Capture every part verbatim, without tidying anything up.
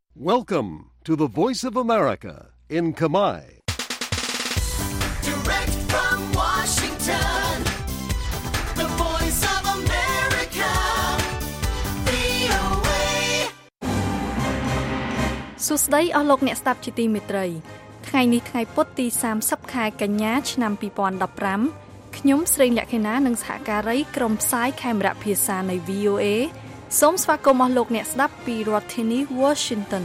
Welcome to the Voice of America in Khmer. Direct from Washington, the Voice of America, វី អូ เอសួស្តីអស់លោកអ្នកស្ដាប់ជាទីមេត្រីថ្ងៃនេះថ្ងៃពុធទីសាមសិបខែកញ្ញាឆ្នាំពីរពាន់ដប់ប្រាំខ្ញុំស្រីលក្ខិណានិងសហការីក្រុមផ្សាយខេមរៈភាសានៃ វី អូ เอ សូមស្វាគមន៍អស់លោកអ្នកស្ដាប់ពីរដ្ឋធានី Washington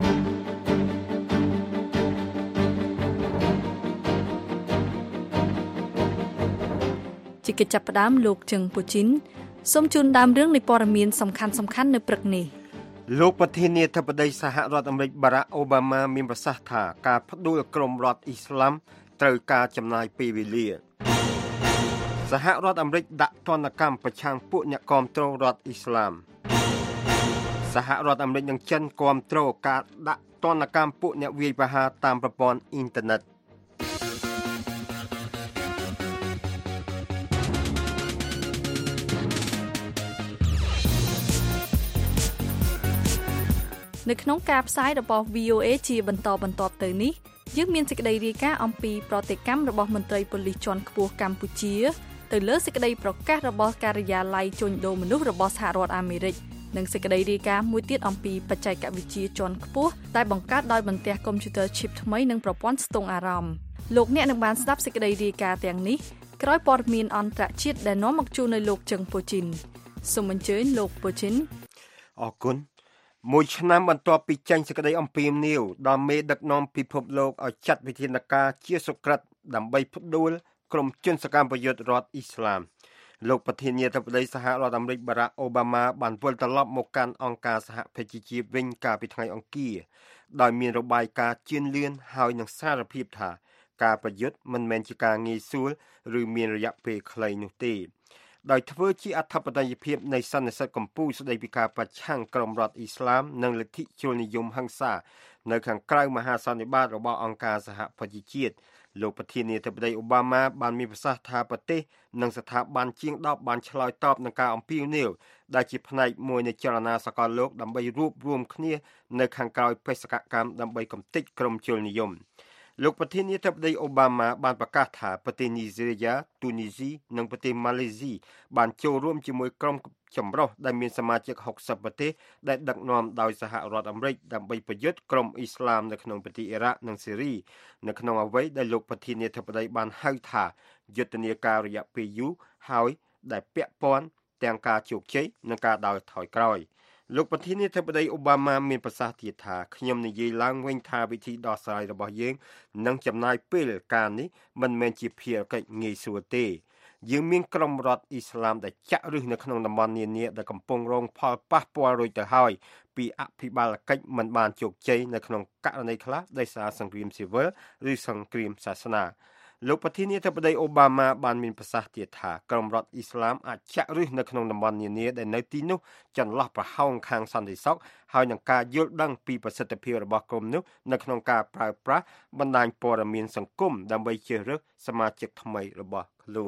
ជាកិច្ចចាប់ផ្ដើមលោកជឹងពូជីនសូមជូនដើមរឿងនៃព័ត៌មានសំខាន់ៗនៅព្រឹកនេះលោកប្រធានាធិបតីសហរដ្ឋអាមេរិកបារ៉ាក់អូបាម៉ាមានប្រសាសន៍ថាការផ្ដួលក្រុមរដ្ឋអ៊ីស្លាមត្រូវការចំណាយពេលវេលាសហរដ្ឋអាមេរិកដាក់ទណ្ឌកម្មប្រឆាំងពួកអ្នកគាំទ្ររដ្ឋអ៊ីស្លាមសហរដ្ឋអាមេរិកនិងចិនគាំទ្រការដាក់ទណ្ឌកម្មពួកអ្នកវាយប្រហារតាមប្រព័ន្ធអ៊ីនធឺណិតនៅក្នុងការផ្សាយរបស់ វី អូ เอ ជាបន្តបន្ទាប់ទៅនេះយើងមានសេចក្តីរាយការណ៍អំពីប្រតិកម្មរបស់មន្ត្រីប៉ូលីសជាន់ខ្ពស់កម្ពុជាទៅលើសេចក្តីប្រកាសរបស់ការិយាល័យជួញដូរមនុស្សរបស់សហរដ្ឋអាមេរិកនិងសេចក្តីរាយការណ៍មួយទៀតអំពីបច្ចេកវិទ្យាជាន់ខ្ពស់ដែលបង្កើតដោយបន្ទះកុំព្យូទ័រ chip ថ្មីនិងប្រព័ន្ធស្ទង់អារម្មណ៍លោកអ្នកនឹងបានស្ដាប់សេចក្តីរាយការណ៍ទាំងនេះក្រោយព័ត៌មានអន្តរជាតិដែលនាំមកជូននៅលោកជឹងពូជីនសូមអញ្ជើញលោកពូជីនអរគុណមួយឆ្នាំបន្ទាប់ពីចេញសេចក្តីអំពាវនាវដល់មេដឹកនាំពិភពលោកឲ្យចាត់វិធានការជាសុក្រិតដើម្បីផ្ដួលក្រុមជនសកម្មប្រយុទ្ធរដ្ឋអ៊ីស្លាមលោកប្រធានាធិបតីសហរដ្ឋអាមេរិកបារ៉ាក់អូបាម៉ាបានវិលត្រឡប់មកកាន់អង្គការសហប្រជាជាតិវិញកាលពីថ្ងៃអង្គារដោយមានរបាយការណ៍ជឿនលឿនហើយនឹងសារភាពថាការប្រយុទ្ធមិនមែនជាការងាយស្រួលឬមានរយៈពេលខ្លីនោះទេដោយធ្វើជាអធិបតេយ្យភាពនៃសន្និសីទកម្ពុជាស្តីពីការប្រឆាំងក្រុមរដ្ឋអ៊ីស្លាមនិងលទ្ធិជ្រុលនិយមហិង្សានៅខាងក្រៅមហាសន្និបាតរបស់អង្គការសហប្រជាជាតិលោកប្រធានាធិបតីអូបាម៉ាបានមានប្រសាសន៍ថាប្រទេសនិងស្ថាប័នជាងដប់បានឆ្លើយតបនឹងការអំពាវនាវដែលជាផ្នែកមួយនៃចលនាសកលលោកដើម្បីរួបរวมគ្នានៅខាងក្រៅបេសកកម្មដើម្បីកំទេចក្រុមជ្រុលនិយមលោកប្រធានាធិបតីអូបាម៉ាបានប្រកាសថាប្រទេសនីហ្សេរីយ៉ា ទូនីស៊ីនិងប្រទេសម៉ាឡេស៊ីបានចូលរួមជាមួយក្រុមចម្រុះដែលមានសមាជិកហុកសិបប្រទេសដែលដឹកនាំដោយសហរដ្ឋអាមេរិកដើម្បីប្រយុទ្ធក្រុមអ៊ីស្លាមនៅក្នុងប្រទេសអ៊ីរ៉ាក់និងស៊េរីនៅក្នុងអ្វីដែលលោកប្រធានាធិបតីបានហៅថាយុទ្ធនាការរយៈពេលយូរហើយដែលពាក់ព័ន្ធទាំងការជោគជ័យនិងការដើរថយក្រោយលោកប្រធានាធិបតីអូបាម៉ាមានប្រសាសន៍ទៀតថាខ្ញុំនិយាយឡើងវិញថាវិធីដោះស្រាយរបស់យើងនឹងចំណាយពេលការនេះមិនមែនជាភារកិច្ចងាយស្រួលទេយើងមានក្រុមរដ្ឋអ៊ីស្លាមដែលចាក់ឫសនៅក្នុងតំបន់នានាដែលកំពុងរងផលប៉ះពាល់រួចទៅហើយពីអភិបាលកិច្ចមិនបានជោគជ័យនៅក្នុងករណីខ្លះដោយសារសង្គ្រាមស៊ីវិលឬសង្គ្រាមសាសនាលោកប្រធានាធិបតីអូបាម៉ាបានមានប្រសាសន៍ទៀតថាក្រុមរដ្ឋអ៊ីស្លាមអាចចាក់ឫសនៅក្នុងតំបន់នានាដែលនៅទីនោះចន្លោះប្រហោងខាងសន្តិសុខហើយនឹងការយល់ដឹងពីប្រសិទ្ធភាពរបស់ក្រុមនោះនៅក្នុងការប្រើប្រាស់បណ្ដាញព័ត៌មានសង្គមដើម្បីជ្រើសរើសសមាជិកថ្មីរបស់ខ្លួន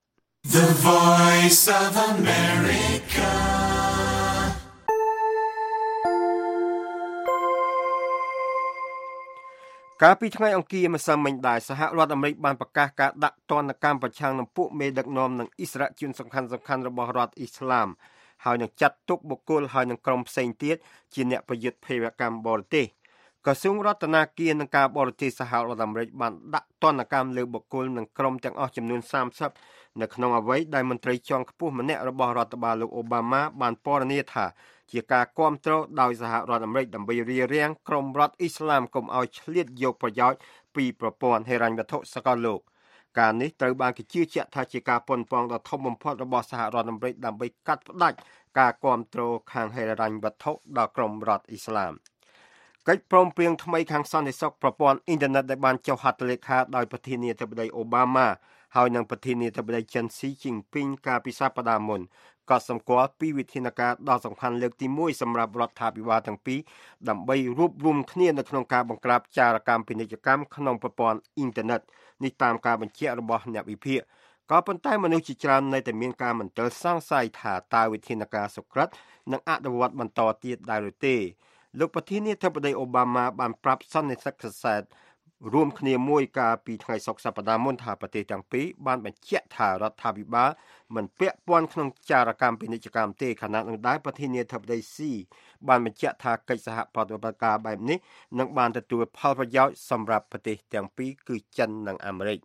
The Voice of America កាលពីថ្ងៃអង្គារម្សិលមិញដែរសហរដ្ឋអាមេរិកបានប្រកាសការដាក់ទណ្ឌកម្មប្រឆាំងនឹងពួកមេដឹកនាំនិងអ៊ីស្រាអែលជនសំខាន់ៗរបស់រដ្ឋអ៊ីស្លាមហើយនឹងចាត់ទុកបុគ្គលហើយនឹងក្រុមផ្សេងទៀតជាអ្នកប្រយុទ្ធភេរវកម្មបរទេសក្រសួងរដ្ឋាភិបាលនិងការបរទេសសហរដ្ឋអាមេរិកបានដាក់ទណ្ឌកម្មលើបុគ្គលនិងក្រុមទាំងអស់ចំនួនសាមសិបនៅក្នុងអ្វីដែលមន្ត្រីជាន់ខ្ពស់ម្នាក់របស់រដ្ឋបាលលោកអូបាម៉ាបានពណ៌នាថាជាការគាំទ្រដោយសហរដ្ឋអាមេរិកដើម្បីរារាំងក្រុមរដ្ឋអ៊ីស្លាមកុំឲ្យឆ្លៀតយកប្រយោជន៍ពីប្រព័ន្ធហិរញ្ញវត្ថុសកលលោកការនេះត្រូវបានគេជឿជាក់ថាជាការប៉ុនប៉ងដ៏ធំបំផុតរបស់សហរដ្ឋអាមេរិកដើម្បីកាត់ផ្តាច់ការគាំទ្រខាងហិរញ្ញវត្ថុដល់ក្រុមរដ្ឋអ៊ីស្លាមកិច្ចព្រមព្រៀងថ្មីខាងសន្តិសុខប្រព័ន្ធអ៊ីនធឺណិតដែលបានចុះហត្ថលេខាដោយប្រធានាធិបតីអូបាម៉ាហើយនឹងប្រធានាធិបតីចិនស៊ីជីនពីងកាលពីសប្តាហ៍មុនក៏សម្គាល់ពីវិធានការដ៏សំខាន់លើកទីមួយសម្រាប់រដ្ឋាភិបាលទាំងពីរដើម្បីរួបរวมគ្នានៅក្នុងការបង្ក្រាបចារកម្មពាណិជ្ជកម្មក្នុងប្រព័ន្ធអ៊ីនធឺណិតនេះតាមការបញ្ជាក់របស់អ្នកវិភាគក៏ប៉ុន្តែមនុស្សជាច្រើននៅតែមានការមន្ទិលសង្ស័យថាតើវិធានការសុក្រិតនឹងអនុវត្តបន្តទៀតដែរឬទេលោកប្រធានាធិបតីអូបាម៉ាបានប្រាប់សន្និសីទសែតរួមគ្នាមួយកាលពីថ្ងៃសុក្រសប្តាហ៍មុនថាប្រទេសទាំងពីរបានបញ្ជាក់ថារដ្ឋាភិបាលមិនពាក់ព័ន្ធក្នុងចារកម្មពាណិជ្ជកម្មទេខណៈនោះដែរប្រធានាធិបតីស៊ីបានបញ្ជាក់ថាកិច្ចសហប្រតិបត្តិការបែបនេះនឹងបានទទួលផលប្រយោជន៍សម្រាប់ប្រទេសទាំងពីរគឺចិននិងអាមេរិក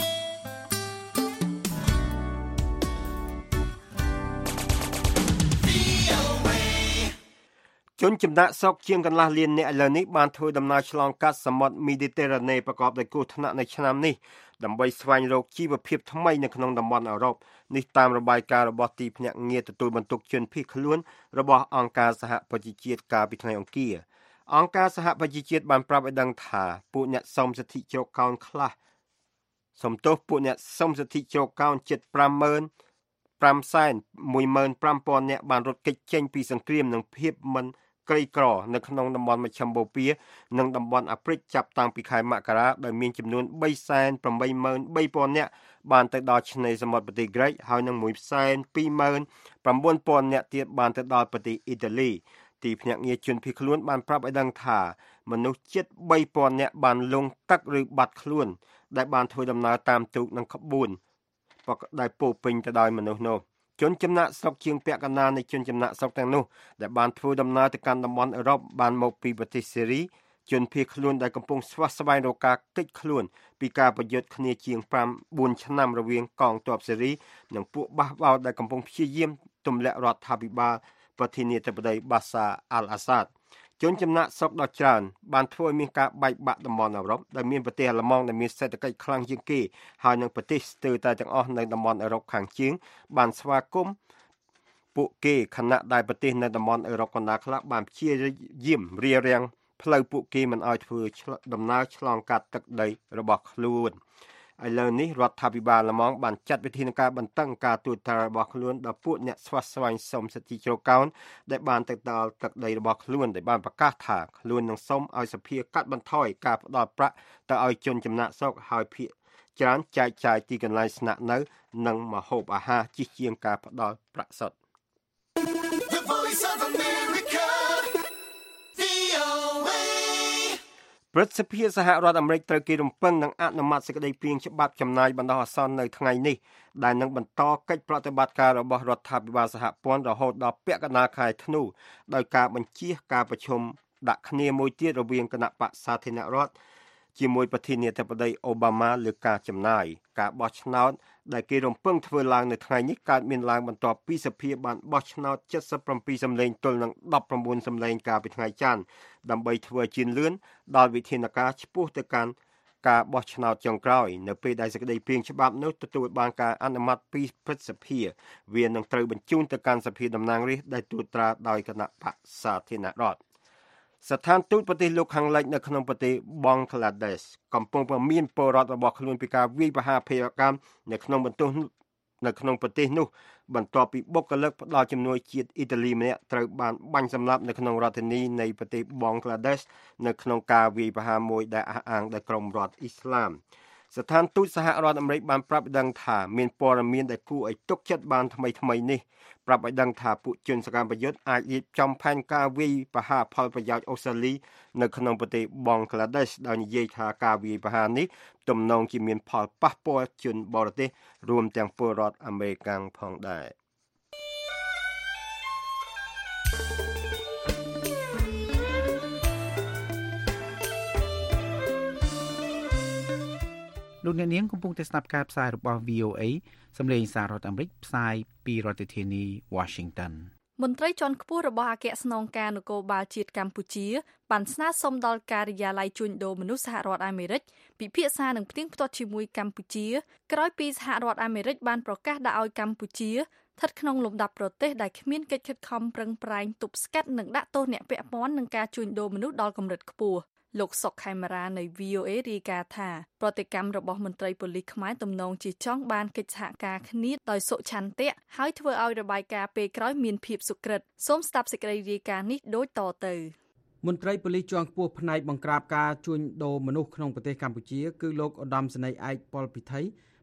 ជនចំណាក់ស្រុកជាងកន្លះលានអ្នកឥឡូវនេះបានធ្វើដំណើរឆ្លងកាត់សមុទ្រមីឌីតេរ៉ាណេប្រកបដោយគ្រោះថ្នាក់នៅឆ្នាំនេះដើម្បីស្វែងរកជីវភាពថ្មីនៅក្នុងតំបន់អឺរ៉ុបនេះតាមរបាយការណ៍របស់ទីភ្នាក់ងារទទួលបន្ទុកជនភៀសខ្លួនរបស់អង្គការសហប្រជាជាតិកាលពីថ្ងៃអង្គារអង្គការសហប្រជាជាតិបានប្រាប់ឲ្យដឹងថាពួកអ្នកសុំសិទ្ធិជ្រកកោនខ្លះសំទោសពួកអ្នកសុំសិទ្ធិជ្រកកោនជិត5ម៉ឺន5សែនmột nghìn năm trămនាក់បានរត់គេចចេញពីសង្គ្រាមនិងភាពមិនក្រីក្រនៅក្នុងតំបន់មជ្ឈិមបូព៌ានិងតំបន់អាហ្វ្រិកចាប់តាំងពីខែមករាដោយមានចំនួន3សែន8ម៉ឺន3ពាន់នាក់បានទៅដល់ឆ្នេរសមុទ្រប្រទេសក្រិកហើយនឹង1សែន2ម៉ឺន9ពាន់នាក់ទៀតបានទៅដល់ប្រទេសអ៊ីតាលីទីភ្នាក់ងារជនភៀសខ្លួនបានប្រាប់ឲ្យដឹងថាមនុស្សជិត3ពាន់នាក់បានលង់ទឹកឬបាត់ខ្លួនដែលបានធ្វើដំណើរតាមទូកនិងក្បួនដែលពោពេញទៅដោយមនុស្សនោះជនចំណាក់ស្រុកជាងពាក់កណ្ដាលនៃជនចំណាក់ស្រុកទាំងនោះដែលបានធ្វើដំណើរទៅកាន់តំបន់អឺរ៉ុបបានមកពីប្រទេសសេរីជនភៀសខ្លួនដែលកំពុងស្វះស្វែងរកការគេចខ្លួនពីការប្រយុទ្ធគ្នាជាង5 4ឆ្នាំរវាងកងទ័ពសេរីនិងពួកបះបោរដែលកំពុងព្យាយាមទម្លាក់រដ្ឋាភិបាលប្រធានាធិបតីបាសាអាល់អាសាដជនចំណាក់ស្រុកដ៏ច្រើនបានធ្វើឲ្យមានការបែកបាក់តំបន់អឺរ៉ុបដែលមានប្រទេសអាល្លឺម៉ង់ដែលមានសេដ្ឋកិច្ចខ្លាំងជាងគេហើយនិងប្រទេសស្ទើរតែទាំងអស់នៅតំបន់អឺរ៉ុបខាងជើងបានស្វាគមន៍ពួកគេខណៈដែលប្រទេសនៅតំបន់អឺរ៉ុបកណ្ដាលខ្លះបានព្យាយាមរារាំងផ្លូវពួកគេមិនឲ្យធ្វើដំណើរឆ្លងកាត់ទឹកដីរបស់ខ្លួនឥឡូវនេះរដ្ឋាភិបាលអាល្លឺម៉ង់បានចាត់វិធានការបន្តឹងការទូតត្រារបស់ខ្លួនដល់ពួកអ្នកស្វះស្វែងសុំសិទ្ធិជ្រកកោនដែលបានទៅដល់ទឹកដីរបស់ខ្លួនដែលបានប្រកាសថាខ្លួននឹងសុំឲ្យសភាកាត់បន្ថយការផ្ដល់ប្រាក់ទៅឲ្យជនចំណាក់ស្រុកហើយភាគច្រើនចែកចាយទីកន្លែងស្នាក់នៅនិងម្ហូបអាហារជិះជាងការផ្ដល់ប្រាក់សុទ្ធ The Voice of America, វី អូ เอព្រឹទ្ធសភាសហរដ្ឋអាមេរិកត្រូវគេរំពឹងនឹងអនុម័តសេចក្តីព្រាងច្បាប់ចំណាយបណ្ដោះអាសន្ននៅថ្ងៃនេះដែលនឹងបន្តកិច្ចប្រតិបត្តិការរបស់រដ្ឋាភិបាលសហព័ន្ធរហូតដល់ពាក់កណ្ដាលខែធ្នូដោយការបញ្ជាការប្រជុំដាក់គ្នាមួយទៀតរវាងគណៈបក្សសាធារណរដ្ឋជាមួយប្រធានាធិបតីអូបាម៉ាលើការចំណាយការបោះឆ្នោតដែលគេរំពឹងធ្វើឡើងនៅថ្ងៃនេះកើតមានឡើងបន្ទាប់ពីសភាបានបោះឆ្នោតเจ็ดสิบเจ็ดសំឡេងទល់នឹងដប់9សំឡេងកាលពីថ្ងៃច័ន្ទដើម្បីធ្វើជឿនលឿនដល់វិធានការឆ្ពោះទៅកាន់ការបោះឆ្នោតចុងក្រោយនៅពេលដែលសេចក្តីព្រាងច្បាប់នោះទទួលបានការអនុម័តពីព្រឹទ្ធសភាវានឹងត្រូវបញ្ជូនទៅកាន់សភាតំណាងរាស្ត្រដែលត្រួតត្រាដោយគណៈបក្សសាធារណរដ្ឋស្ថានទូតប្រទេសលោកខាងលិចនៅក្នុងប្រទេសបង់ក្លាដេសកំពុងមានពលរដ្ឋរបស់ខ្លួនពីការវាយប្រហារភេរវកម្មនៅក្នុងបន្ទោសនៅក្នុងប្រទេសនោះបន្ទាប់ពីបុគ្គលិកផ្ដល់ជំនួយជាតិអ៊ីតាលីម្នាក់ត្រូវបានបាញ់សម្លាប់នៅក្នុងរដ្ឋធានីនៃប្រទេសបង់ក្លាដេសនៅក្នុងការវាយប្រហារមួយដែលអះអាងដោយក្រុមរដ្ឋអ៊ីស្លាមស្ថានទូតសហរដ្ឋអាមេរិកបានប្រាប់ដឹងថាមានព័ត៌មានដែលគួរឲ្យទុកចិត្តបានថ្មីថ្មីនេះប្រាប់ឲ្យដឹងថាពួកជនសកម្មប្រយុទ្ធអាចរៀបចំផែនការវាយប្រហារផលប្រយោជន៍អូស្ត្រាលីនៅក្នុងប្រទេសបង់ក្លាដេសដោយនិយាយថាការវាយប្រហារនេះទំនងជាមានផលប៉ះពាល់ជនបរទេសរួមទាំងពលរដ្ឋអាមេរិកផងដែរលោកអ្នកនាងកំពុងតែស្ដាប់ការផ្សាយរបស់ វី អូ เอ សម្លេងសាររដ្ឋអាមេរិកផ្សាយពីរដ្ឋធានី Washington មន្ត្រីជាន់ខ្ពស់របស់អគ្គស្នងការនគរបាលជាតិកម្ពុជាបានស្នើសុំដល់ការិយាល័យជួញដូរមនុស្សសហរដ្ឋអាមេរិកពិភាក្សានឹងផ្ទៀងផ្ទាត់ជាមួយកម្ពុជាក្រោយពីសហរដ្ឋអាមេរិកបានប្រកាសដាក់ឲ្យកម្ពុជាស្ថិតក្នុងលំដាប់ប្រទេសដែលគ្មានកិច្ចខិតខំប្រឹងប្រែងទប់ស្កាត់និងដាក់ទោសអ្នកពាក់ព័ន្ធនឹងការជួញដូរមនុស្សដល់កម្រិតខ្ពស់លោកសុកខេមរានៃ វី អូ เอ រាយការណ៍ថាប្រតិកម្មរបស់មន្ត្រីប៉ូលីសខ្មែរទំនងជាចង់បានកិច្ចសហការគ្នាដោយសុឆន្ទៈហើយធ្វើឲ្យរបាយការណ៍ពេលក្រោយមានភាពសុក្រិតសូមស្ដាប់សេចក្តីរាយការណ៍នេះដូចតទៅមន្ត្រីប៉ូលីសជាន់ខ្ពស់ផ្នែកបង្ក្រាបការជួញដូរមនុស្សក្នុងប្រទេសកម្ពុជាគឺលោកឧត្តមសេនីយ៍ឯកប៉ុលពិថី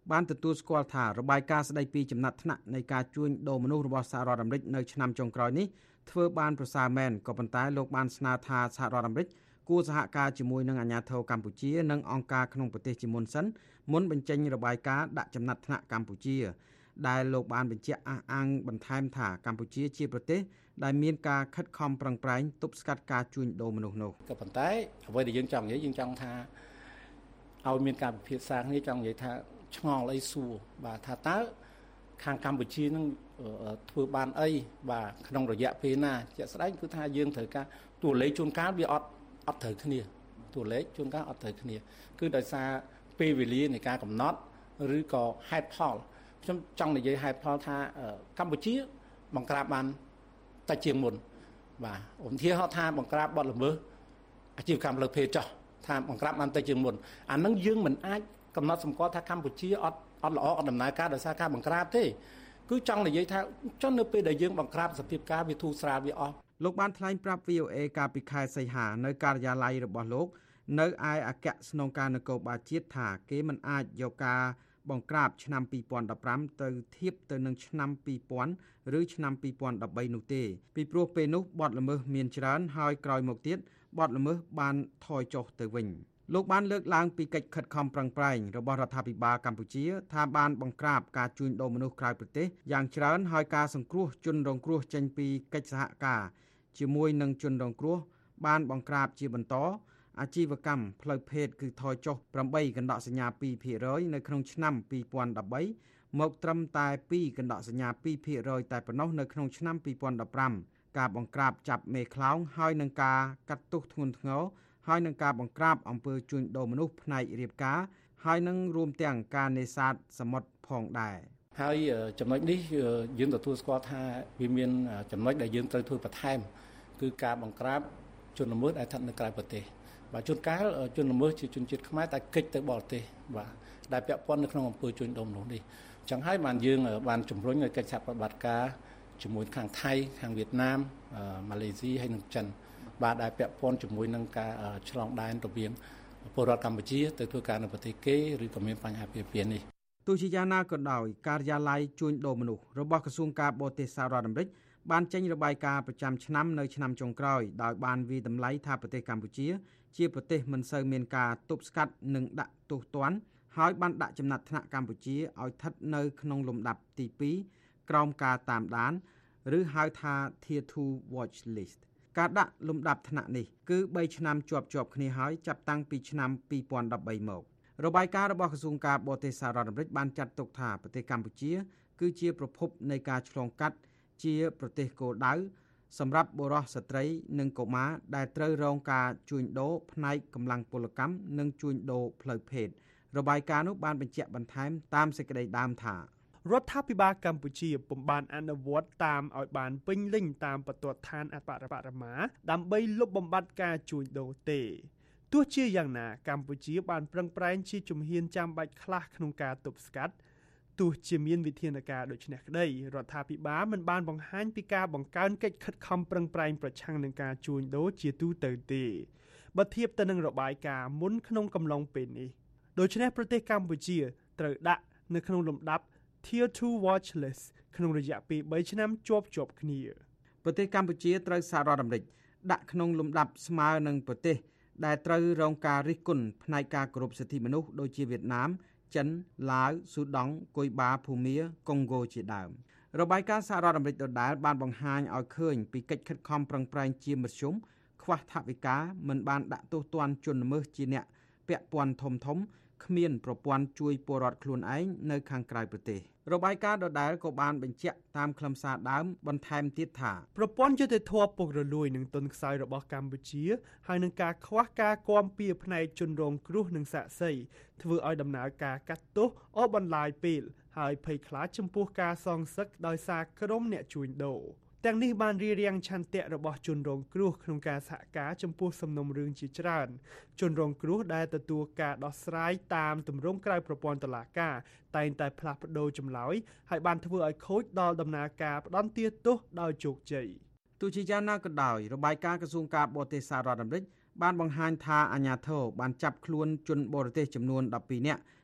បានទទួលស្គាល់ថារបាយការណ៍ស្ដីពីចំណាត់ថ្នាក់នៃការជួញដូរមនុស្សរបស់សហរដ្ឋអាមេរិកនៅឆ្នាំចុងក្រោយនេះធ្វើបានប្រសើរមែនក៏ប៉ុន្តែលោកបានស្នើថាសហរដ្ឋអាមេរិកគួរសហការជាមួយនឹងអាជ្ញាធរកម្ពុជានិងអង្គការក្នុងប្រទេសជាមុនសិនមុនបញ្ចេញរបាយការណ៍ដាក់ចំណាត់ថ្នាក់កម្ពុជាដែលលោកបានបញ្ជាក់អះអាងបន្ថែមថាកម្ពុជាជាប្រទេសដែលមានការខិតខំប្រឹងប្រែងទប់ស្កាត់ការជួញដូរមនុស្សនោះក៏ប៉ុន្តែអ្វីដែលយើងចង់និយាយយើងចង់ថាឲ្យមានការពិភាក្សាគ្នាចង់និយាយថាឆ្ងល់អីសួរបាទថាតើខាងកម្ពុជានឹងធ្វើបានអីបាទក្នុងរយៈពេលណាជាក់ស្ដែងគឺថាយើងត្រូវការតួលេខជួនកាលវាអត់អត់ត្រូវគ្នាតួលេខជួនកាលអត់ត្រូវគ្នាគឺដោយសារពេលវេលានៃការកំណត់ឬក៏ហេតុផលខ្ញុំចង់និយាយហេតុផលថាកម្ពុជាបង្ក្រាបបានតែជាងមុនបាទឧទាហរណ៍ថាបង្ក្រាបបទល្មើសអាជីវកម្មលើភេទចោះថាបង្ក្រាបបានតែជាងមុនអានឹងយើងមិនអាចកំណត់សម្គាល់ថាកម្ពុជាអត់អត់ល្អអត់ដំណើរការដោយសារការបង្ក្រាបទេគឺចង់និយាយថាចុះនៅពេលដែលយើងបង្ក្រាបសភាពការវាធូរស្រាលវាអស់លោកបានថ្លែងប្រាប់ វី អូ អេ កាលពីខែសីហានៅការិយាល័យរបស់លោកនៅឯអគ្គស្នងការនគរបាលជាតិថាគេមិនអាចយកការបង្ក្រាបឆ្នាំពីរពាន់ដប់ប្រាំទៅធៀបទៅនឹងឆ្នាំពីរពាន់ឬឆ្នាំពីរពាន់ដប់បីនោះទេពីព្រោះពេលនោះបទល្មើសមានច្រើនហើយក្រោយមកទៀតបទល្មើសបានថយចុះទៅវិញលោកបានលើកឡើងពីកិច្ចខិតខំប្រឹងប្រែងរបស់រដ្ឋាភិបាលកម្ពុជាថាបានបង្ក្រាបការជួញដូរមនុស្សក្រៅប្រទេសយ៉ាងច្រើនហើយការសង្គ្រោះជនរងគ្រោះចេញពីកិច្ចសហការជាមួយនឹងជនរងគ្រោះបានបង្ក្រាបជាបន្តអាជីវកម្មផ្លូវភេទគឺថយចុះប្រាំបីកណ្ដកសញ្ញាពីរភាគរយនៅក្នុងឆ្នាំពីរពាន់ដប់បីមកត្រឹមតែពីរកណ្ដកសញ្ញាពីរភាគរយតែប៉ុណ្ណោះនៅក្នុងឆ្នាំពីរពាន់ដប់ប្រាំការបង្ក្រាបចាប់មេខ្លោងហើយនឹងការកាត់ទោសធ្ងន់ធ្ងរហើយនឹងការបង្ក្រាបអំពើជួញដូរមនុស្សផ្នែករៀបការហើយនឹងរួមទាំងការនេសាទសមុទ្រផងដែរហើយចំណុចនេះយើងទទួលស្គាល់ថាវាមានចំណុចដែលយើងត្រូវធ្វើបន្ថែមគឺការបង្ក្រាបជនល្មើសដែលស្ថិតនៅក្រៅប្រទេសបាទជួនកាលជនល្មើសជាជនជាតិខ្មែរតែគេចទៅបរទេសបាទដែលពាក់ព័ន្ធនៅក្នុងអំពើជួញដូរមនុស្សនេះអញ្ចឹងហើយបានយើងបានជំរុញឲ្យកិច្ចសហប្រតិបត្តិការជាមួយខាងថៃខាងវៀតណាមម៉ាឡេស៊ីហើយនិងចិនបាទដែលពាក់ព័ន្ធជាមួយនឹងការឆ្លងដែនរវាងពលរដ្ឋកម្ពុជាទៅធ្វើការនៅប្រទេសគេឬក៏មានបញ្ហាពាពាននេះទោះជាយ៉ាងណាក៏ដោយការិយាល័យជួញដូរមនុស្សរបស់ក្រសួងការបរទេសសហរដ្ឋអាមេរិកបានចេញរបាយការណ៍ប្រចាំឆ្នាំនៅឆ្នាំចុងក្រោយដោយបានវាយតម្លៃថាប្រទេសកម្ពុជាជាប្រទេសមិនសូវមានការទប់ស្កាត់និងដាក់ទោសទណ្ឌហើយបានដាក់ចំណាត់ថ្នាក់កម្ពុជាឲ្យស្ថិតនៅក្នុងលំដាប់ទីពីរក្រោមការតាមដានឬហៅថា Tier ทู Watch List ការដាក់លំដាប់ថ្នាក់នេះគឺបីឆ្នាំជាប់ជាប់គ្នាហើយចាប់តាំងពីឆ្នាំពីរពាន់ដប់បីមករបាយការណ៍របស់ក្រសួងការបរទេសសហរដ្ឋអាមេរិកបានចាត់ទុកថាប្រទេសកម្ពុជាគឺជាប្រភពនៃការឆ្លងកាត់ជាប្រទេសគោលដៅសម្រាប់បុរសស្ត្រីនិងកុមារដែលត្រូវរងការជួញដូរផ្នែកកម្លាំងពលកម្មនិងជួញដូរផ្លូវភេទរបាយការណ៍នោះបានបញ្ជាក់បន្ថែមតាមសេចក្តីដើមថារដ្ឋាភិបាលកម្ពុជាពុំបានអនុវត្តតាមឲ្យបានពេញលេញតាមបទដ្ឋានអបរមាដើម្បីលុបបំបាត់ការជួញដូរទេទោះជាយ៉ាងណាកម្ពុជាបានប្រឹងប្រែងជាជំហានចាំបាច់ខ្លះក្នុងការទប់ស្កាត់ទោះជាមានវិធានការដូចនេះក្តីរដ្ឋាភិបាលមិនបានបង្ហាញពីការបង្កើនកិច្ចខិតខំប្រឹងប្រែងប្រឆាំងនឹងការជួញដូរជាទូទៅទេបើធៀបទៅនឹងរបាយការណ៍មុនក្នុងកំឡុងពេលនេះដូច្នេះប្រទេសកម្ពុជាត្រូវដាក់នៅក្នុងលំដាប់ Tier ทู Watch List ក្នុងរយៈពេលបីឆ្នាំជាប់ជាប់គ្នាប្រទេសកម្ពុជាត្រូវសហរដ្ឋអាមេរិកដាក់ក្នុងលំដាប់ស្មើនឹងប្រទេសដែលត្រូវរងការរិះគន់ផ្នែកការគោរពសិទ្ធិមនុស្សដូចជាវៀតណាមចិនឡាវស៊ូដង់គុយបាភូមាកុងហ្គោជាដើមរបាយការណ៍សហរដ្ឋអាមេរិកដដែលបានបង្ហាញឲ្យឃើញពីកិច្ចខិតខំប្រឹងប្រែងជាមធ្យមខ្វះថវិកាមិនបានដាក់ទោសទណ្ឌជនល្មើសជាអ្នកពាក់ព័ន្ធធំធំគ្មានប្រព័ន្ធជួយពលរដ្ឋខ្លួនឯងនៅខាងក្រៅប្រទេសរបាយការណ៍ដដែលក៏បានបញ្ជាក់តាមខ្លឹមសារដើមបន្ថែមទៀតថាប្រព័ន្ធយុត្តិធម៌ពុករលួយនិងទុនខ្សោយរបស់កម្ពុជាហើយនឹងការខ្វះការគាំពៀផ្នែកជនរងគ្រោះនិងសាក្សីធ្វើឲ្យដំណើរការកាត់ទោសអស់បន្លាយពេលហើយភ័យខ្លាចចំពោះការសងសឹកដោយសារក្រុមអ្នកជួញដូរទាំងនេះបានរារាំងឆន្ទៈរបស់ជនរងគ្រោះក្នុងការសហការចំពោះសំណុំរឿងជាច្រើនជនរងគ្រោះដែលទទួលការដោះស្រាយតាមទម្រង់ក្រៅប្រព័ន្ធតុលាការតែងតែផ្លាស់ប្ដូរចម្លើយហើយបានធ្វើឲ្យខូចដល់ដំណើរការផ្ដន្ទាទោសដោយជោគជ័យទោះជាយ៉ាងណាក៏ដោយរបាយការណ៍ក្រសួងការបរទេសសហរដ្ឋអាមេរិកបានបង្ហាញថាអាជ្ញាធរបានចាប់ខ្លួនជនបរទេសចំនួនដប់ពីរនាក់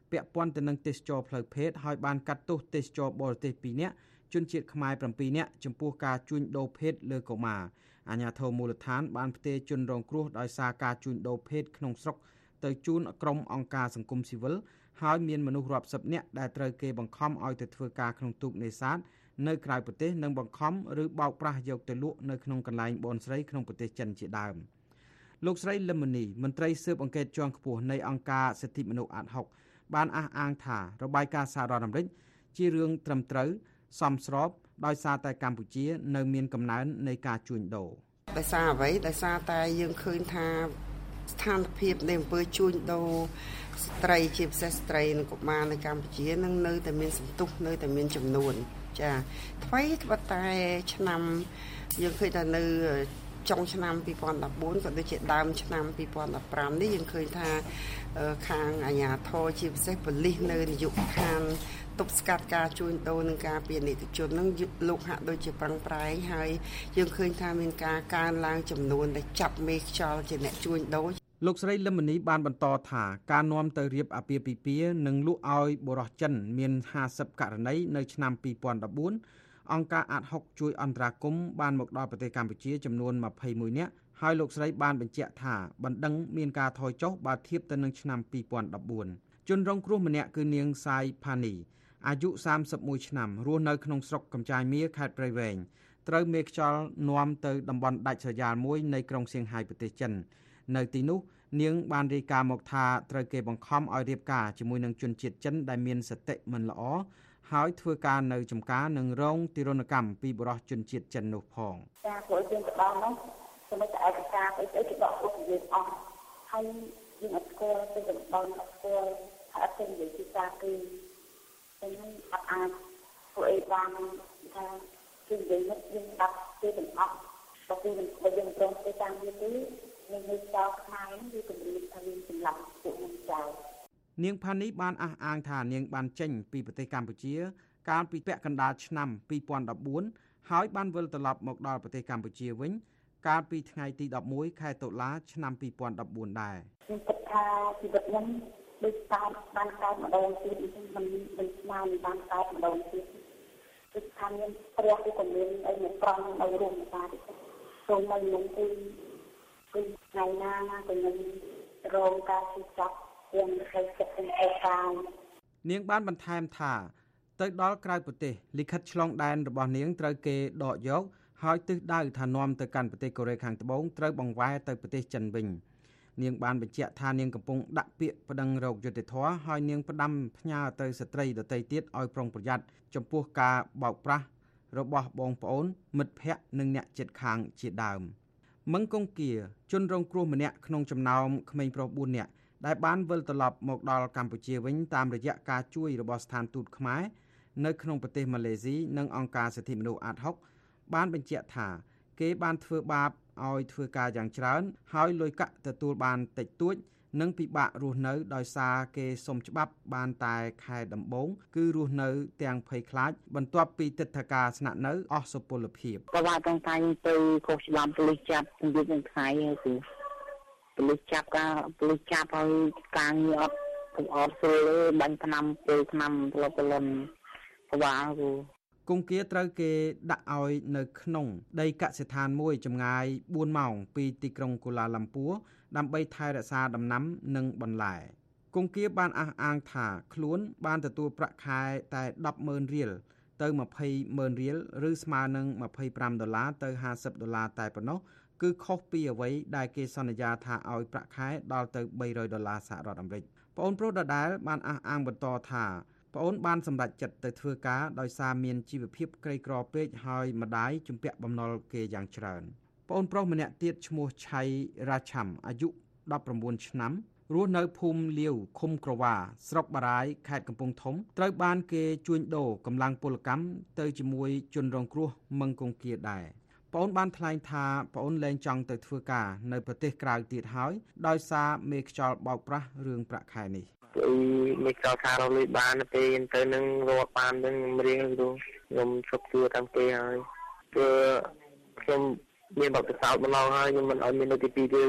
ពាក់ព័ន្ធទៅនឹងទេសចរផ្លូវភេទហើយបានកាត់ទោសទេសចរបរទេសពីរនាក់ជនជាតិខ្មែរប្រាំពីរនាក់ចំពោះការជួញដូរភេទលើកុមារអាជ្ញាធរមូលដ្ឋានបានផ្ទេរជនរងគ្រោះដោយសារការជួញដូរភេទក្នុងស្រុកទៅជូនក្រុមអង្គការសង្គមស៊ីវិលហើយមានមនុស្សរាប់សិបនាក់ដែលត្រូវគេបង្ខំឲ្យទៅធ្វើការក្នុងទូកនេសាទនៅក្រៅប្រទេសនិងបង្ខំឬបោកប្រាស់យកទៅលក់នៅក្នុងកន្លែងបនស្រីក្នុងប្រទេសចិនជាដើមលោកស្រីលឹមមនីមន្ត្រីស៊ើបអង្កេតជាន់ខ្ពស់នៃអង្គការសិទ្ធិមនុស្សអាត់ហុកបានអះអាងថារបាយការណ៍សហរដ្ឋអាមេរិកជារឿងត្រឹមត្រូវសមស្របដោយសារតែកម្ពុជានៅមានកំណើននៃការជួញដូរដោយសារអ្វីដោយសារតែយើងឃើញថាស្ថានភាពនៃអំពើជួញដូរស្ត្រីជាពិសេសស្ត្រីនិងកុមារនៅកម្ពុជានឹងនៅតែមានសន្ទុះនៅតែមានចំនួនចាថ្មីត្បិតតែឆ្នាំយើងឃើញថានៅចុងឆ្នាំពីរពាន់ដប់បួនក៏ដូចជាដើមឆ្នាំពីរពាន់ដប់ប្រាំនេះយើងឃើញថាខាងអាជ្ញាធរជាពិសេសប៉ូលីសនៅនាយកដ្ឋានទប់ស្កាត់ការជួញដូរនិងការពារនីតិជននឹងលោកហាក់ដូចជាប្រឹងប្រែងហើយយើងឃើញថាមានការកើនឡើងចំនួនដែលចាប់មេខ្យល់ជាអ្នកជួញដូរលោកស្រីលឹមមនីបានបន្តថាការនាំទៅរៀបអាពាហ៍ពិពាហ៍និងលក់ឲ្យបុរសចិនមានហាសិបករណីនៅឆ្នាំពីរពាន់ដប់បួនអង្គការអាត់ហុកជួយអន្តរាគមន៍បានមកដល់ប្រទេសកម្ពុជាចំនួនម្ភៃមួយនាក់ហើយលោកស្រីបានបញ្ជាក់ថាបណ្ដឹងមានការថយចុះបើធៀបទៅនឹងឆ្នាំពីរពាន់ដប់បួនជនរងគ្រោះម្នាក់គឺនាងសាយផានីអាយុសាមសិបមួយឆ្នាំរស់នៅក្នុងស្រុកកំចាយមៀខេត្តព្រៃវែងត្រូវមេខ្យល់នាំទៅតំបន់ដាច់ស្រយាលមួយនៃក្រុងសៀងហៃប្រទេសចិននៅទីនោះនាងបានរាយការណ៍មកថាត្រូវគេបង្ខំឲ្យរៀបការជាមួយនឹងជនជាតិចិនដែលមានសតិមិនល្អហើយធ្វើការនៅចំការនិងរងទារុណកម្មពីបុរសជនជាតិចិននោះផងការធ្វើជាទៅដល់នោះសម្រាប់ឯកសារអីទៅគេដកពុកយើងអស់ហើយយើងអត់ស្គាល់ទៅដល់អត់ស្គាល់ហើយអត់ទាំងនិយាយពីការគឺខ្ញុំអត់អាចធ្វើអីបានថាគឺនិយាយមកយើងដាក់ទៅទាំងអស់បើគឺបើយើងព្រមទៅតាមវាទេនឹងនៅចោលខ្មែរគឺគម្រាមថាវាសម្លាប់ពួកនឹងចោលនាងផានីបានអះអាងថានាងបានចេញពីប្រទេសកម្ពុជាកាលពីពាក់កណ្ដាលឆ្នាំពីរពាន់ដប់បួនហើយបានវិលត្រឡប់មកដល់ប្រទេសកម្ពុជាវិញកាលពីថ្ងៃទីដប់មួយខែតុលាឆ្នាំពីរពាន់ដប់បួនដែរខ្ញុំគិតថាជីវិតខ្ញុំដូចតាមបានកើតម្ដងទៀតមិនមិនស្មានបានកើតម្ដងទៀតគឺថាមានព្រះគឺក៏មានអីមកប្រំឲ្យរួមតាទៀតសូមឲ្យខ្ញុំគឺគឺថ្ងៃណាណាក៏ខ្ញុំរងការជិះចាប់យើងត្រូវចិត្តទាំងឯកាយនាងបានបន្ថែមថាទៅដល់ក្រៅប្រទេសលិខិតឆ្លងដែនរបស់នាងត្រូវគេដកយកហើយទិសដៅថានាំទៅកាន់ប្រទេសកូរ៉េខាងត្បូងត្រូវបង្វែរទៅប្រទេសចិនវិញនាងបានបញ្ជាក់ថានាងកំពុងដាក់ពាក្យប្តឹងរកយុត្តិធម៌ហើយនាងផ្ដាំផ្ញើទៅស្ត្រីដទៃទៀតឲ្យប្រុងប្រយ័ត្នចំពោះការបោកប្រាស់របស់បងប្អូនមិត្តភ័ក្តិនិងអ្នកជិតខាងជាដើមមឹងកុងគាជនរងគ្រោះម្នាក់ក្នុងចំណោមក្មេងប្រុសបួននាក់ដែលបានវិលត្រឡប់មកដល់កម្ពុជាវិញតាមរយៈការជួយរបស់ស្ថានទូតខ្មែរនៅក្នុងប្រទេសម៉ាឡេស៊ីនិងអង្គការសិទ្ធិមនុស្សអាត់ហុកបានបញ្ជាក់ថាគេបានធ្វើបាបឲ្យធ្វើការយ៉ាងច្រើនហើយលុយកាក់ទទួលបានតិចតួចនិងពិបាករស់នៅដោយសារគេសុំច្បាប់បានតែខែដំបូងគឺរស់នៅទាំងភ័យខ្លាចបន្ទាប់ពីទិដ្ឋាការស្នាក់នៅអស់សុពលភាពក៏ว่าต้องតែទៅខុសច្បាប់ប៉ូលីសចាប់និយាយនឹងថ្ងៃហើយគឺប៉ូលីសចាប់ការប៉ូលីសចាប់ឲ្យការងារអត់អត់ស្រួលទេបាញ់ថ្នាំពេលថ្នាំផ្លុកលិនក៏ว่าគូគង្គគាត្រូវគេដាក់ឲ្យនៅក្នុងដីកសិដ្ឋានមួយចម្ងាយបួនម៉ោងពីទីក្រុងកូឡាឡាំពួរដើម្បីថែរក្សាដំណាំនិងបន្លែគង្គគាបានអះអាងថាខ្លួនបានទទួលប្រាក់ខែតែដប់ម៉ឺនរៀលទៅម្ភៃម៉ឺនរៀលឬស្មើនឹងម្ភៃប្រាំដុល្លារទៅហាសិបដុល្លារតែប៉ុណ្ណោះគឺខុសពីអ្វីដែលគេសន្យាថាឲ្យប្រាក់ខែដល់ទៅបីរយដុល្លារសហរដ្ឋអាមេរិកប្អូនប្រុសដដែលបានអះអាងបន្តថាប្អូនបានសម្រេចចិត្តទៅធ្វើការដោយសារមានជីវភាពក្រីក្រពេកហើយម្ដាយជំពាក់បំណុលគេយ៉ាងច្រើនប្អូនប្រុសម្នាក់ទៀតឈ្មោះឆៃរ៉ាឆាំអាយុដប់ប្រាំបួនឆ្នាំរស់នៅភូមិលាវឃុំក្រវ៉ាស្រុកបារាយខេត្តកំពង់ធំត្រូវបានគេជួញដូរកម្លាំងពលកម្មទៅជាមួយជនរងគ្រោះមឹងកុងគាដែរប្អូនបានថ្លែងថាប្អូនលែងចង់ទៅធ្វើការនៅប្រទេសក្រៅទៀតហើយដោយសារមេខ្យល់បោកប្រាស់រឿងប្រាក់ខែនេះពីមេខ្យល់ថារលួយបានទៅទៅនឹងរត់បាននឹងរៀងគ្រូខ្ញុំសុខទួតាមគេហើយគឺខ្ញុំមានបទពិសោធន៍ម្ដងហើយខ្ញុំមិនឲ្យមាននៅទីពីរទេគ្រូ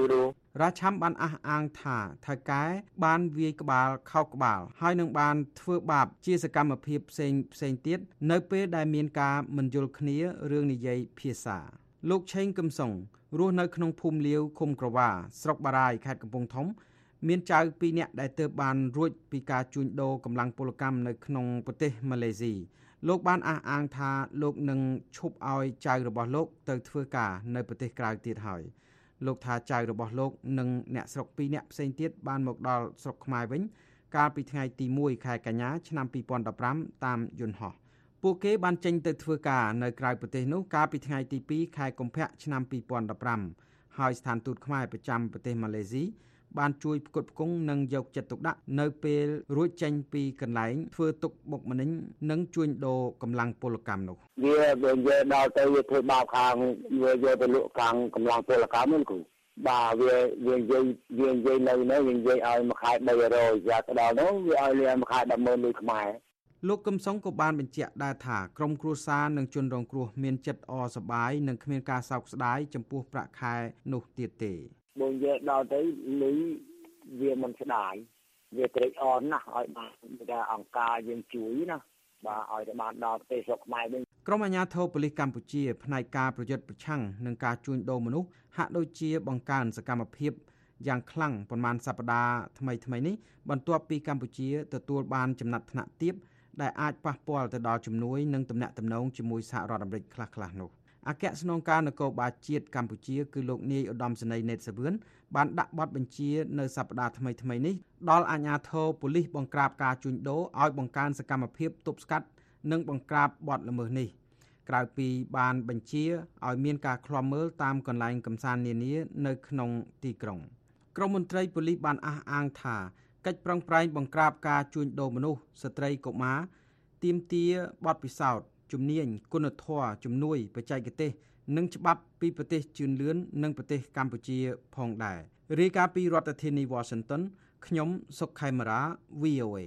រាឆាំបានអះអាងថាថៅកែបានវាយក្បាលខោកក្បាលហើយនឹងបានធ្វើបាបជាសកម្មភាពផ្សេងផ្សេងទៀតនៅពេលដែលមានការមិនយល់គ្នារឿងនិយាយភាសាលោកឆេងកឹមសុងរស់នៅក្នុងភូមិលាវឃុំក្រវ៉ាស្រុកបារាយខេត្តកំពង់ធំមានចៅពីរនាក់ដែលទើបបានរួចពីការជួញដូរកម្លាំងពលកម្មនៅក្នុងប្រទេសម៉ាឡេស៊ីលោកបានអះអាងថាលោកនឹងឈប់ឲ្យចៅរបស់លោកទៅធ្វើការនៅប្រទេសក្រៅទៀតហើយលោកថាចៅរបស់លោកនិងអ្នកស្រុកពីរនាក់ផ្សេងទៀតបានមកដល់ស្រុកខ្មែរវិញកាលពីថ្ងៃទីមួយខែកញ្ញាឆ្នាំពីរពាន់ដប់ប្រាំតាមយន្តហោះពួកគេបានចេញទៅធ្វើការនៅក្រៅប្រទេសនោះកាលពីថ្ងៃទីពីរខែកុម្ភៈឆ្នាំពីរពាន់ដប់ប្រាំហើយស្ថានទូតខ្មែរប្រចាំប្រទេសម៉ាឡេស៊ីបានជួយផ្គត់ផ្គង់និងយកចិត្តទុកដាក់នៅពេលរួចចេញពីកន្លែងធ្វើទុកបុកម្នេញនិងជួញដូរកម្លាំងពលកម្មនោះវាវាយកដល់ទៅវាធ្វើបាបខាងវាយកទៅលក់ខាងកម្លាំងពលកម្មនោះគូបាទវាវានិយាយវានិយាយនៅនេះវានិយាយឲ្យមួយខែបីរយយ៉ាទៅដល់នោះវាឲ្យលៀនមួយខែដប់ម៉ឺនលុយខ្មែរលោកកឹមសុងក៏បានបញ្ជាក់ដែរថាក្រុមគ្រួសារនិងជនរងគ្រោះមានចិត្តអសប្បាយនិងគ្មានការសោកស្ដាយចំពោះប្រាក់ខែនោះទៀតទេបើនិយាយដល់ទៅលុយវាមិនស្ដាយវាត្រេកអរណាស់ឲ្យបានតែអង្គការយើងជួយណាបាទឲ្យតែបានដល់ប្រទេសស្រុកខ្មែរវិញក្រុមអាជ្ញាធរប៉ូលីសកម្ពុជាផ្នែកការប្រយុទ្ធប្រឆាំងនឹងការជួញដូរមនុស្សហាក់ដូចជាបង្កើនសកម្មភាពយ៉ាងខ្លាំងប៉ុន្មានសប្តាហ៍ថ្មីថ្មីនេះបន្ទាប់ពីកម្ពុជាទទួលបានចំណាត់ថ្នាក់ទាបដែលអាចប៉ះពាល់ទៅដល់ជំនួយនិងទំនាក់ទំនងជាមួយសហរដ្ឋអាមេរិកខ្លះៗនោះអគ្គស្នងការនគរបាលជាតិកម្ពុជាគឺលោកនាយឧត្តមសេនីយ៍ណេតសាវឿនបានដាក់បទបញ្ជានៅសប្តាហ៍ថ្មីថ្មីនេះដល់អាជ្ញាធរប៉ូលីសបង្ក្រាបការជួញដូរឲ្យបង្កើនសកម្មភាពទប់ស្កាត់និងបង្ក្រាបបទល្មើសនេះក្រៅពីបានបញ្ជាឲ្យមានការឃ្លាំមើលតាមកន្លែងកម្សាន្តនានានៅក្នុងទីក្រុងក្រមមន្ត្រីប៉ូលីសបានអះអាងថាកិច្ចប្រឹងប្រែងបង្ក្រាបការជួញដូរមនុស្សស្ត្រីកុមារទាមទារបទពិសោធន៍ជំនាញគុណធម៌ជំនួយបច្ចេកទេសនិងច្បាប់ពីប្រទេសជឿនលឿននិងប្រទេសកម្ពុជាផងដែររាយការណ៍ពីរដ្ឋធានី Washington ខ្ញុំសុកខេមរា វី អូ អេ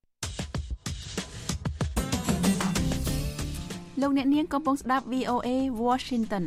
លោកអ្នកនាងកំពុងស្ដាប់ វី អូ អេ Washington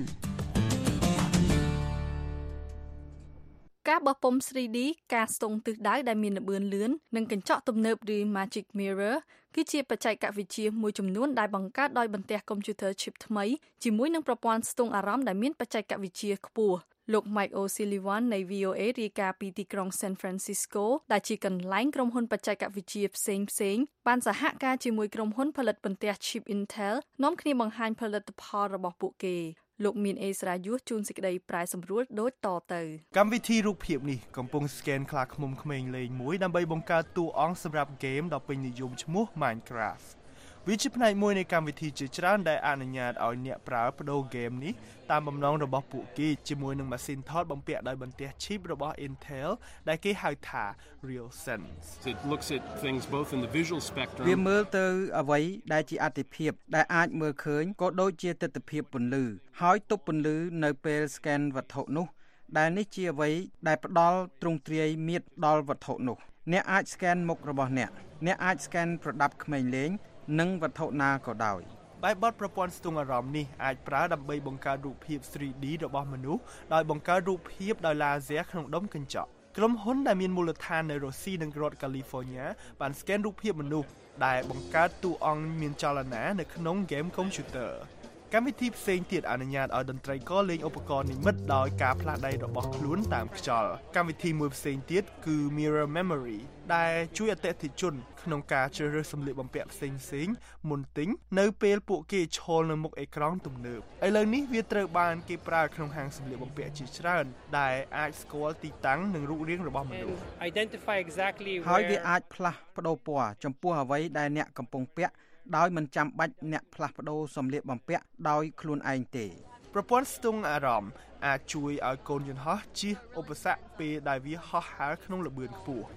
ការបោះពុម្ព three D ការស្ទង់ទិសដៅដែលមានល្បឿនលឿននិងកញ្ចក់ទំនើបឬ Magic Mirror គឺជាបច្ចេកវិទ្យាមួយចំនួនដែលបង្កើតដោយបន្ទះកុំព្យូទ័រ chip ថ្មីជាមួយនឹងប្រព័ន្ធស្ទង់អារម្មណ៍ដែលមានបច្ចេកវិទ្យាខ្ពស់លោក Mike O'Sullivan នៃ វី អូ អេ រាយការណ៍ពីទីក្រុង San Francisco ដែលជាកន្លែងក្រុមហ៊ុនបច្ចេកវិទ្យាផ្សេងផ្សេងបានសហការជាមួយក្រុមហ៊ុនផលិតបន្ទះ chip Intel នាំគ្នាបង្ហាញផលិតផលរបស់ពួកគេលោកមានអេស្រាយុសជួនសេចក្តីប្រែសម្រួលដូចតទៅកម្មវិធីរូបភាពនេះកំពុង scan ខ្លាឃ្មុំក្មេងលេងមួយដើម្បីបង្កើតតួអង្គសម្រាប់ហ្គេមដ៏ពេញនិយមឈ្មោះ Minecraft វាជាផ្នែកមួយនៃកម្មវិធីជាច្រើនដែលអនុញ្ញាតឲ្យអ្នកប្រើប្ដូរហ្គេមនេះតាមបំណងរបស់ពួកគេជាមួយនឹងម៉ាស៊ីនថតបំពាក់ដោយបន្ទះ chip របស់ Intel ដែលគេហៅថា RealSense It looks at things both in the visual spectrum វាមើលទៅអ្វីដែលជាអត្ថិភាពដែលអាចមើលឃើញក៏ដូចជាទិដ្ឋភាពពន្លឺហើយទប់ពន្លឺនៅពេល scan វត្ថុនោះដែលនេះជាអ្វីដែលផ្ដល់ទ្រង់ទ្រាយមាត្រដល់វត្ថុនោះអ្នកអាច scan មុខរបស់អ្នកអ្នកអាច scan ប្រដាប់ក្មេងលេងនិងវត្ថុណាក៏ដោយបែបបទប្រព័ន្ធស្ទង់អារម្មណ៍នេះអាចប្រើដើម្បីបង្កើតរូបភាព three D របស់មនុស្សដោយបង្កើតរូបភាពដោយឡាស៊ែរក្នុងដុំកញ្ចក់ក្រុមហ៊ុនដែលមានមូលដ្ឋាននៅរុស្ស៊ីនិងរដ្ឋកាលីហ្វ័រញ៉ាបាន scan រូបភាពមនុស្សដែលបង្កើតតួអង្គមានចលនានៅក្នុងហ្គេមកុំព្យូទ័រកម្មវិធីផ្សេងទៀតអនុញ្ញាតឲ្យតន្ត្រីករលេងឧបករណ៍និម្មិតដោយការផ្លាស់ដៃរបស់ខ្លួនតាមខ្យល់កម្មវិធីមួយផ្សេងទៀតគឺ Mirror Memory ដែលជួយអតិថិជនក្នុងការជ្រើសរើសសម្លៀកបំពាក់ផ្សេងៗមុនទិញនៅពេលពួកគេឈរនៅមុខអេក្រង់ទំនើបឥឡូវនេះវាត្រូវបានគេប្រើក្នុងហាងសម្លៀកបំពាក់ជាច្រើនដែលអាចស្គាល់ទីតាំងនិងរូបរាងរបស់មនុស្ស Identify exactly ហើយវាអាចផ្លាស់ប្ដូរពណ៌ចំពោះអ្វីដែលអ្នកកំពុងពាក់ដោយមិនចាំបាច់អ្នកផ្លាស់ប្ដូរសម្លៀកបំពាក់ដោយខ្លួនឯងទេប្រព័ន្ធស្ទង់អារម្មណ៍អាចជួយឲ្យកូនយន្តហោះជិះឧបសគ្គពេលដែលវាហោះហើរក្នុងល្បឿនខ្ពស់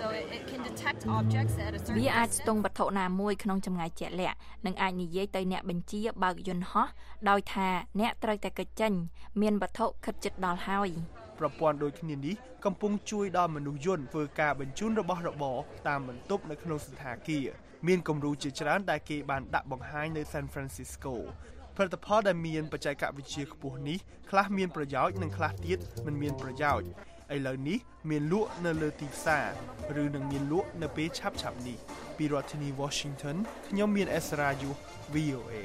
វាអាចស្ទង់វត្ថុណាមួយក្នុងចម្ងាយជាក់លាក់និងអាចនិយាយទៅអ្នកបញ្ជាបើកយន្តហោះដោយថាអ្នកត្រូវតែកិច្ចចេញមានវត្ថុខិតជិតដល់ហើយប្រព័ន្ធដូចគ្នានេះកំពុងជួយដល់មនុស្សយន្តធ្វើការបញ្ជូនរបស់របរតាមបន្ទប់នៅក្នុងសណ្ឋាគារមានគំរូជាច្រើនដែលគេបានដាក់បង្ហាញនៅ San Francisco ផលិតផលដែលមានបច្ចេកវិទ្យាខ្ពស់នេះខ្លះមានប្រយោជន៍និងខ្លះទៀតមិនមានប្រយោជន៍ឥឥឡូវនេះមានលក់នៅលើទីផ្សារឬនឹងមានលក់នៅពេលឆាប់ៗនេះពីរដ្ឋធានី Washington ខ្ញុំមានអេសរ៉ាយុ វី អូ เอ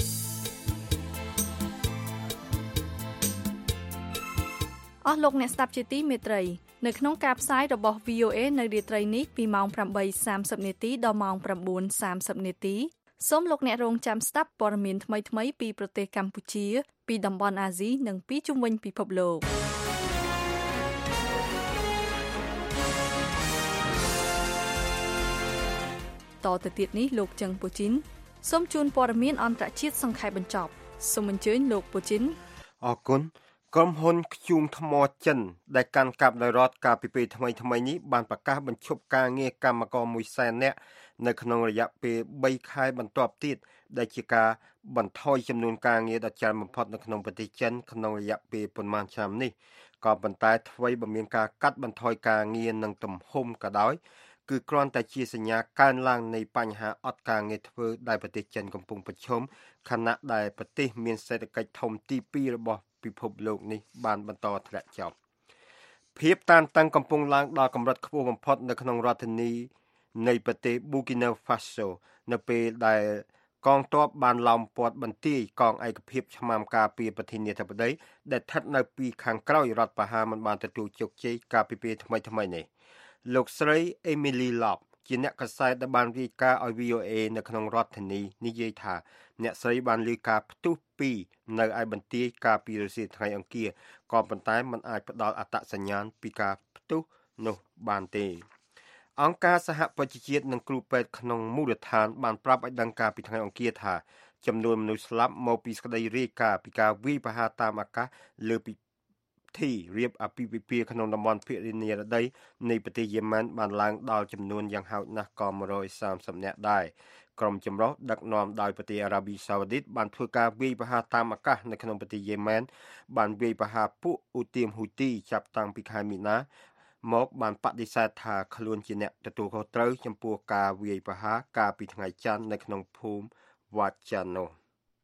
អស់លោកអ្នកស្ដាប់ជាទីមេត្រីនៅក្នុងការផ្សាយរបស់ វី អូ เอ នៅរាត្រីនេះពីម៉ោង ប្រាំបីសាមសិប នាទីដល់ម៉ោង ប្រាំបួនសាមសិប នាទីសូមលោកអ្នករងចាំស្ដាប់ព័ត៌មានថ្មីៗពីប្រទេសកម្ពុជាពីតំបន់អាស៊ីនិងពីជុំវិញពិភពលោកតទៅទៀតនេះលោកចឹងពូជីនសូមជូនព័ត៌មានអន្តរជាតិសង្ខេបបញ្ចប់សូមអញ្ជើញលោកពូជីនអរគុណក្រុមហ៊ុនខ្ជូងថ្មចិនដែលកាន់កាប់ដោយរដ្ឋកាលពីពេលថ្មីថ្មីនេះបានប្រកាសបញ្ឈប់ការងារកម្មករមួយសែននាក់នៅក្នុងរយៈពេលបីខែបន្ទាប់ទៀតដែលជាការបន្ថយចំនួនការងារដ៏ច្រើនបំផុតនៅក្នុងប្រទេសចិនក្នុងរយៈពេលប៉ុន្មានឆ្នាំនេះក៏ប៉ុន្តែអ្វីបើមានការកាត់បន្ថយការងារនិងទំហំក៏ដោយគឺគ្រាន់តែជាសញ្ញាកើនឡើងនៃបញ្ហាអត់ការងារធ្វើដែលប្រទេសចិនកំពុងប្រឈមខណៈដែលប្រទេសមានសេដ្ឋកិច្ចធំទីពីររបស់ពិភពលោកនេះបានបន្តធ្លាក់ចុះភាពតានតឹងកំពុងឡើងដល់កម្រិតខ្ពស់បំផុតនៅក្នុងរដ្ឋធានីនៃប្រទេស Burkina Faso នៅពេលដែលកងទ័ពបានឡោមព័ទ្ធបន្ទាយកងឯកភាពឆ្មាំការពារប្រធានាធិបតីដែលស្ថិតនៅពីខាងក្រោយរដ្ឋប្រហារមិនបានទទួលជោគជ័យកាលពីពេលថ្មីថ្មីនេះលោកស្រី Emily Lop ជាអ្នកកាសែតដែលបានរាយការណ៍ឲ្យ វី អូ เอ នៅក្នុងរដ្ឋធានីនិយាយថាអ្នកស្រីបានលើការផ្ទុះពីនៅឯបន្ទាយកាលពីរសៀលថ្ងៃអង្គារក៏ប៉ុន្តែมันអាចផ្ដល់អត្តសញ្ញាណពីការផ្ទុះនោះបានទេអង្គការសហប្រជាជាតិនិងគ្រូពេទ្យក្នុងមូលដ្ឋានបានប្រាប់ឲ្យដឹងការពីថ្ងៃអង្គារថាចំនួនមនុស្សស្លាប់មកពីសេចក្តីរាយការណ៍ពីការវាយប្រហារតាមអាកាសលើពិធីរៀបអាពាហ៍ពិពាហ៍ក្នុងតំបន់ភាគនិរតីនៃប្រទេសយេម៉ែនបានឡើងដល់ចំនួនយ៉ាងហោចណាស់ក៏មួយរយសាមសិបនាក់ដែរក្រុមចម្រុះដឹកនាំដោយប្រទេសអារ៉ាប៊ីសាអូឌីតបានធ្វើការវាយប្រហារតាមអាកាសនៅក្នុងប្រទេសយេម៉ែនបានវាយប្រហារពួកអ៊ូទីមហ៊ូទីចាប់តាំងពីខែមីនាមកបានបដិសេធថាខ្លួនជាអ្នកទទួលខុសត្រូវចំពោះការវាយប្រហារកាលពីថ្ងៃច័ន្ទនៅក្នុងភូមិវ៉ាចាណូ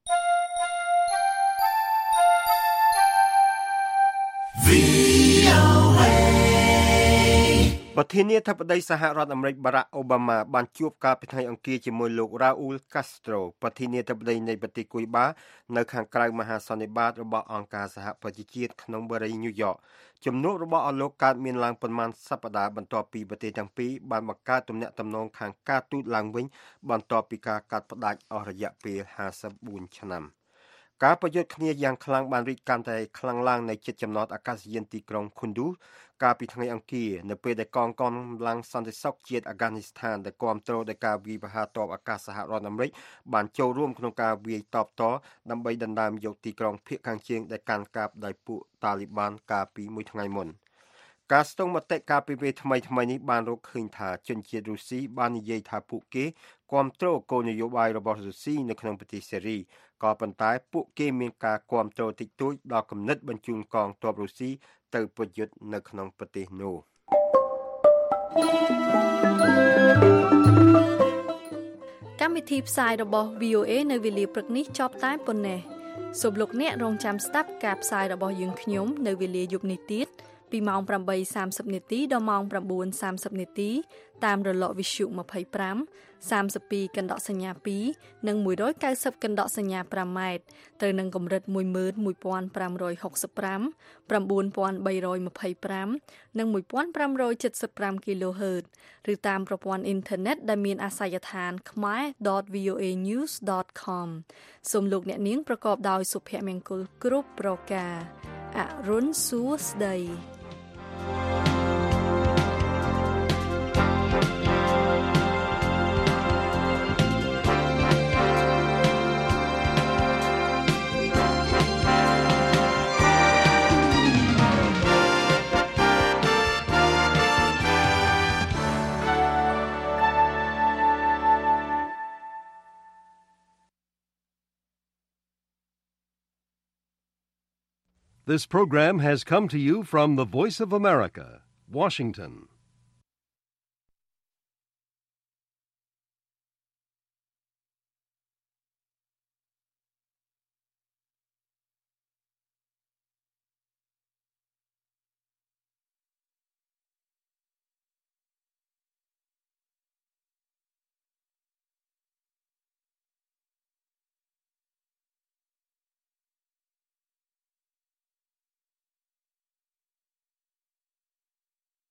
ប្រធានាធិបតីសហរដ្ឋអាមេរិកបារ៉ាក់អូបាម៉ាបានជួបកាលពីថ្ងៃអង្គារជាមួយលោករ៉ាអ៊ូលកាស្ត្រូប្រធានាធិបតីនៃប្រទេសគូយបានៅខាងក្រៅមហាសន្និបាតរបស់អង្គការសហប្រជាជាតិក្នុងបរិយាញូវយ៉កជំនួបរបស់អស់លោកកើតមានឡើងប៉ុន្មានសប្តាហ៍បន្ទាប់ពីប្រទេសទាំងពីរបានបង្កើតទំនាក់ទំនងខាងការទូតឡើងវិញបន្ទាប់ពីការកាត់ផ្តាច់អស់រយៈពេលហាសិបបួនឆ្នាំការប្រយុទ្ធគ្នាយ៉ាងខ្លាំងបានរីកកាន់តែខ្លាំងឡើងនៅជិតចំណតអាកាសយានទីក្រុងខុនឌូកាលពីថ្ងៃអង្គារនៅពេលដែលកងកម្លាំងសន្តិសុខជាតិអាហ្គានីស្ថានដែលគាំទ្រដោយការវាយប្រហារទ័ពអាកាសសហរដ្ឋអាមេរិកបានចូលរួមក្នុងការវាយតបតដើម្បីដណ្ដើមយកទីក្រុងភាគខាងជើងដែលកាន់កាប់ដោយពួកតាលីបានកាលពីមួយថ្ងៃមុនការស្ទង់មតិកាលពីពេលថ្មីថ្មីនេះបានរកឃើញថាជនជាតិរុស្ស៊ីបាននិយាយថាពួកគេគាំទ្រគោលនយោបាយរបស់រុស្ស៊ីនៅក្នុងប្រទេសសេរីក៏ប៉ុន្តែពួកគេមានការគាំទ្រតិចតួចដល់គំនិតបញ្ជូនកងទ័ពរុស្ស៊ីទៅប្រយុទ្ធនៅក្នុងប្រទេសនោះកម្មវិធីផ្សាយរបស់ វី អូ เอ នៅវេលាព្រឹកនេះចប់តែប៉ុណ្ណេះសូមលោកអ្នករងចាំស្ដាប់ការផ្សាយរបស់យើងខ្ញុំនៅវេលាយប់នេះទៀតពីម៉ោងប្រាំបីសាមសិបនាទីដល់ម៉ោងប្រាំបួនសាមសិបនាទីតាមរលកវិទ្យុម្ភៃប្រាំ សាមសិបពីរកណ្ដកសញ្ញាពីរនិងមួយរយកៅសិបកណ្ដកសញ្ញាប្រាំម៉ែត្រត្រូវនឹងកម្រិតមួយម៉ឺនមួយពាន់ប្រាំរយហុកសិបប្រាំ ប្រាំបួនពាន់បីរយម្ភៃប្រាំនិងមួយពាន់ប្រាំរយចិតសិបប្រាំ kHz ឬតាមប្រព័ន្ធអ៊ីនធឺណិតដែលមានអាសយដ្ឋាន khmae ដត វី អូ เอ news ដត com សូមលោកអ្នកនាងប្រកបដោយសុភមង្គលគ្រប់ប្រការអរុនសួស្តី This program has come to you from the Voice of America, Washington.